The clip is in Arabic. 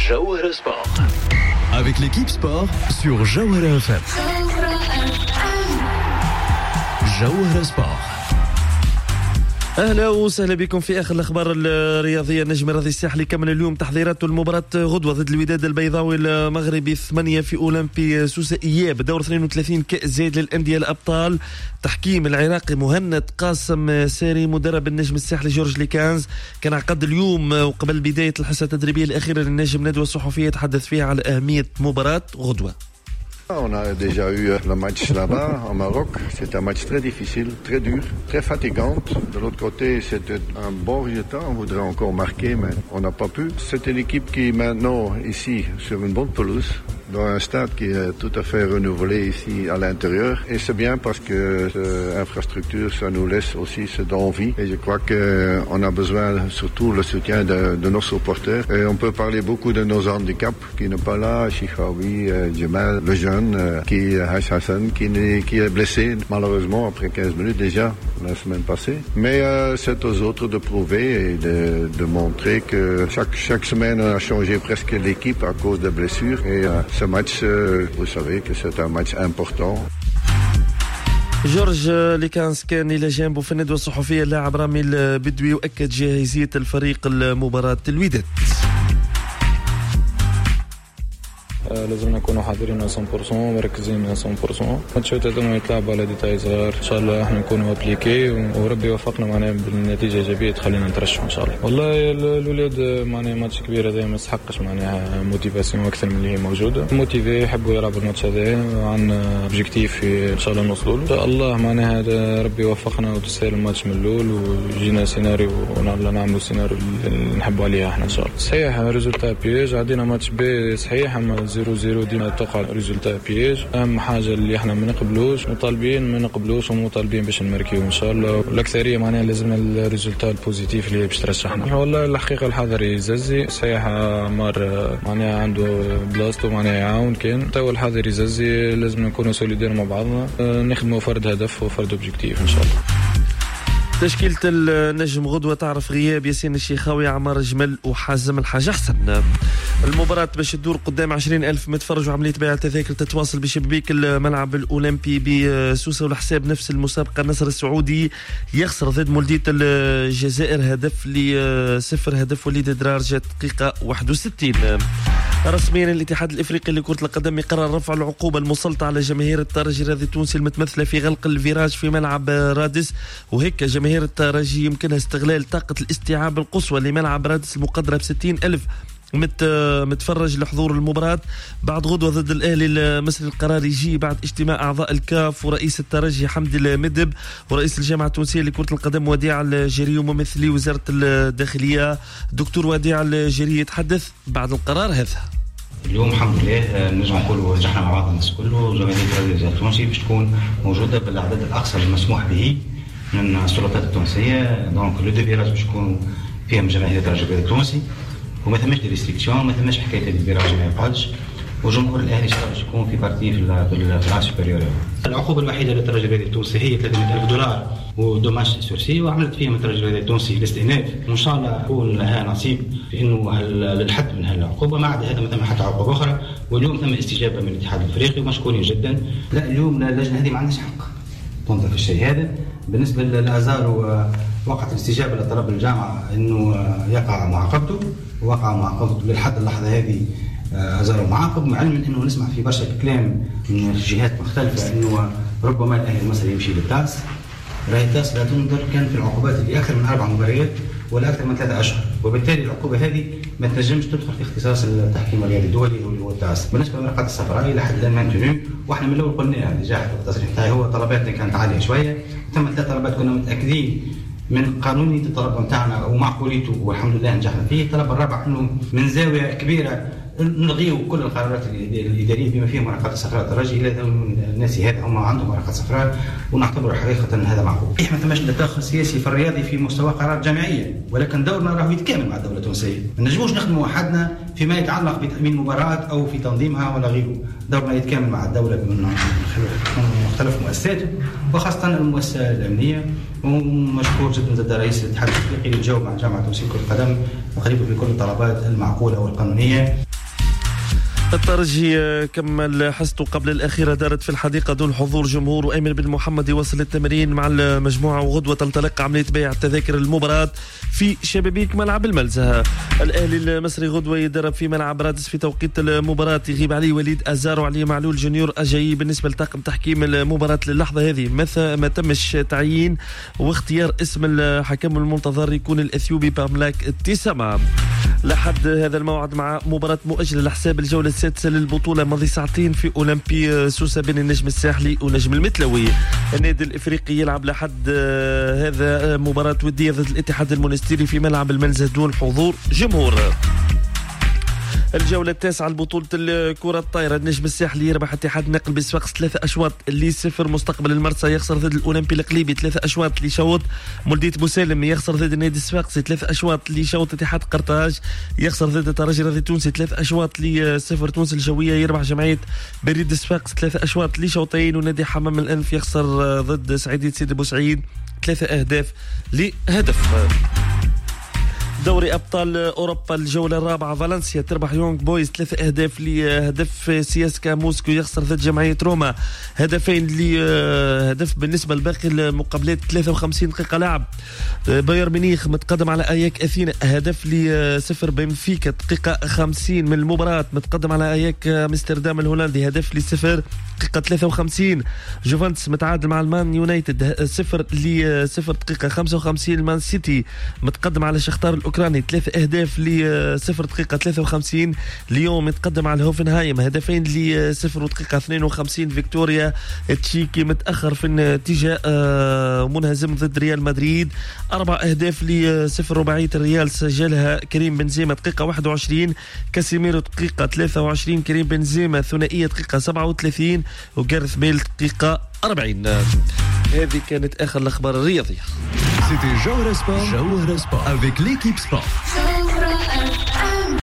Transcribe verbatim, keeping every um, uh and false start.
Jawhara Sport. Avec l'équipe sport sur Jawhara F M. Jawhara Sport. اهلا وسهلا بكم في اخر الاخبار الرياضيه. النجم الرياضي الساحلي كمل اليوم تحضيراته لمباراه غدوه ضد الوداد البيضاوي المغربي ثمانية في اولمبي سوسه اياب دور اثنين وثلاثين كاس زايد للانديه الابطال. تحكيم العراقي مهند قاسم ساري مدرب النجم الساحلي جورج ليكانز. كان عقد اليوم وقبل بدايه الحصه التدريبيه الاخيره للنجم ندوه صحفيه تحدث فيها على اهميه مباراه غدوه. On a déjà eu le match là-bas, au Maroc. C'est un match très difficile, très dur, très fatigant. De l'autre côté, c'était un bon résultat. On voudrait encore marquer, mais on n'a pas pu. C'est une équipe qui est maintenant ici, sur une bonne pelouse, dans un stade qui est tout à fait renouvelé ici à l'intérieur. Et c'est bien parce que l'infrastructure, ça nous laisse aussi cette envie. Et je crois qu'on a besoin surtout le soutien de, de nos supporters. Et on peut parler beaucoup de nos handicaps qui n'est pas là, Chikhaoui, Jamal, le jeune. Qui, Hassan, qui, qui est blessé malheureusement après quinze minutes déjà la semaine passée. Mais euh, c'est aux autres de prouver et de, de montrer que chaque, chaque semaine on a changé presque l'équipe à cause de blessures. Et euh, ce match, euh, vous savez que c'est un match important. جورج ليكانز كان إلى جانبه في الندوة الصحفية اللاعب رامي البدوي وأكد جاهزية الفريق لمباراة الوداد. لازم نكونوا حاضرين مية بالمية ومركزين مية بالمية. الماتشات هذوما يتلعبوا على ديتاي صغار ان شاء الله احنا نكونوا ابليكي وربي يوفقنا معناها بالنتيجه ايجابيه تخلينا نترشحوا ان شاء الله. والله الاولاد معناها ماتش كبير هذا ما يستحقش معناها موتيفاسيون اكثر من اللي هي موجوده. موتيفي يحبوا يلعبوا الماتش هذا عندنا اوبجيكتيف ان شاء الله نوصلوا له ان شاء الله. معناها ربي يوفقنا وتسهل الماتش من الاول ويجينا سيناريو ونعملوا نعملوا سيناريو اللي نحبوا عليه احنا ان شاء الله. صحيح ريزولتا بيج عندنا ماتش بي صحيح اما صفر صفر ديما توقع ريزولتا بيج. اهم حاجه اللي احنا ما نقبلوش مطالبين ما نقبلوش ومطالبين باش نماركيو ان شاء الله. والاكثريه معناها لازمنا الريزولتا البوزيتيف اللي باش ترشحنا. والله الحقيقه الحضري زازي صحيح مار معناها عنده بلاصتو معناها يعاون كان تو الحضري زازي لازم نكونوا سوليدير مع بعضنا نخدموا فرد هدف وفرد اوبجيكتيف ان شاء الله. تشكيلة النجم غدوة تعرف غياب ياسين الشيخاوي عمار جمل وحازم الحاج حسن. المباراة باش تدور قدام عشرين ألف متفرج وعملية بيع التذاكر تتواصل بشبابيك الملعب الأولمبي بسوسة ولحساب نفس المسابقة. النصر السعودي يخسر ضد مولدية الجزائر هدف لصفر هدف وليد درارجة دقيقة واحد وستين. رسميا الاتحاد الافريقي لكرة القدم قرر رفع العقوبة المسلطة على جماهير الترجي الرياضي التونسي المتمثلة في غلق الفيراج في ملعب رادس. وهيك جماهير الترجي يمكنها استغلال طاقة الاستيعاب القصوى لملعب رادس المقدرة بستين ألف مت متفرج لحضور المباراة بعد غدوة ضد الأهلي المصري. القرار يجي بعد اجتماع أعضاء الكاف ورئيس الترجي حمدي المدب ورئيس الجامعة التونسية لكرة القدم وديع الجري وممثلي وزارة الداخلية. دكتور وديع الجري يتحدث بعد القرار هذا. اليوم الحمد لله نرجع نقولوا رجعنا مع بعض الناس كله جماهير الترجي التونسي باش تكون موجودة بالأعداد الأقصى المسموح به من السلطات التونسية. دونك لو ديفيراج باش يكونوا فيها من جماهير الترجي التونسي وما ثماش دي ريستريكسيون ما ثماش حكايه الفيراج ما يقعدش وجمهور الاهلي باش يكون في بارتي في العام سوبيريور. العقوبه الوحيده للترجي الرياضي التونسي هي ثلاثمائة ألف دولار ودوماج سورسي وعملت فيها من الترجي الرياضي التونسي الاستئناف وان شاء الله يكون لها نصيب في انه للحد من هالعقوبه. ما عدا هذا ما ثم حتى عقوبه اخرى. واليوم ثم استجابه من الاتحاد الافريقي ومشكورين جدا. لا اليوم اللجنه هذه ما عندهاش حق تنظر في الشيء هذا. بالنسبه للازارو وقت الاستجابه لطلب الجامعه انه يقع معاقبته وقع معاقبته للحد اللحظه هذه ازارو معاقب مع علم انه نسمع في برشا كلام من جهات مختلفه انه ربما الاهلي المصري يمشي للتاس. راهي التاس لا تنظر كان في العقوبات اللي اكثر من اربع مباريات ولا اكثر من ثلاثة اشهر وبالتالي العقوبه هذه ما تنجمش تدخل في اختصاص التحكيم الرياضي الدولي اللي هو التاس. بالنسبه للمرقات الصفراء الى حد الان مانتوني واحنا من الاول قلنا نجاح التصريح تاعي هو طلباتنا كانت عاليه شويه. ثم ثلاث طلبات كنا متاكدين من قانونية الطلب نتاعنا ومعقوليته والحمد لله نجحنا فيه. الطلب الرابع انه من زاويه كبيره نلغيو كل القرارات الاداريه بما فيها مرافقات الصفراء الترجي الى الناس هذا هم عندهم مرافقات صفراء ونعتبر حقيقه ان هذا معقول. احنا ما ثماش تدخل سياسي في الرياضي في مستوى قرارات جامعيه ولكن دورنا راهو يتكامل مع الدوله التونسيه. ما نجموش نخدموا وحدنا فيما يتعلق بتامين مباراه او في تنظيمها ولا غيره. دورنا يتكامل مع الدوله من مختلف مؤسساته وخاصه المؤسسه الامنيه. ومشكور جدا زاد رئيس الاتحاد الافريقي اللي تجاوب مع جامعه تونسيه كره القدم تقريبا في كل الطلبات المعقوله والقانونيه. الترجي كما لاحظتوا قبل الأخيرة دارت في الحديقة دون حضور جمهور، وأيمن بن محمد يوصل التمرين مع المجموعة، وغدوة تنطلق عملية بيع التذاكر المباراة في شبابيك ملعب الملزة. الأهلي المصري غدوة يدرب في ملعب رادس في توقيت المباراة، يغيب عليه وليد أزار وعلي معلول جونيور أجاي. بالنسبة لطاقم تحكيم المباراة للحظة هذه ما تمش تعيين واختيار اسم الحكم المنتظر يكون الأثيوبي باملاك تيساما. لحد هذا الموعد مع مباراة مؤجلة لحساب الجولة السادسة للبطولة ماضي ساعتين في أولمبي سوسة بين النجم الساحلي ونجم المتلوي. النادي الإفريقي يلعب لحد هذا مباراة ودية ضد الاتحاد المونستيري في ملعب الملزة دون حضور جمهور. الجولة التاسعة لبطولة الكرة الطايرة، النجم الساحلي يربح اتحاد نقل بصفاقس ثلاثة أشواط اللي صفر. مستقبل المرسى يخسر ضد الأولمبي القليبي ثلاثة أشواط اللي شوط. مولدية بوسالم يخسر ضد النادي الصفاقسي ثلاثة أشواط اللي شوط. اتحاد قرطاج يخسر ضد الترجي الرياضي التونسي ثلاثة أشواط اللي صفر. تونس الجوية يربح جمعية بريد صفاقس ثلاثة أشواط اللي شوطين. ونادي حمام الأنف يخسر ضد سعيدية سيدي بوسعيد ثلاثة أهداف لهدف. دوري أبطال أوروبا الجولة الرابعة، فالنسيا تربح يونغ بويز ثلاثة أهداف لهدف. سياسكا موسكو يخسر ضد جمعية روما هدفين لهدف. بالنسبة لباقي المقابلات ثلاثة وخمسين دقيقة لعب. بايرن ميونخ متقدم على أياك أثينا هدف لصفر. بنفيكا دقيقة خمسين من المباراة متقدم على أياك أمستردام الهولندي هدف لصفر دقيقة ثلاثة وخمسين. جوفنتوس متعادل مع المان يونايتد صفر لصفر دقيقة خمسة وخمسين. المان سيتي متقدم على شختار الأوكراني ثلاثة أهداف لصفر دقيقة ثلاثة وخمسين. ليون متقدم على هوفنهايم هدفين لصفر ودقيقة اثنين وخمسين. فيكتوريا تشيكي متأخر في النتيجة منهزم ضد ريال مدريد أربع أهداف لصفر. رباعية الريال سجلها كريم بنزيما دقيقة واحد وعشرين، كاسيميرو دقيقة ثلاثة وعشرين، كريم بنزيما ثنائية دقيقة سبعة وثلاثين، وجارث بيل دقيقة أربعين. هذه كانت آخر الأخبار الرياضية. C'était Jawara Sport, Jawara Sport avec l'équipe sport.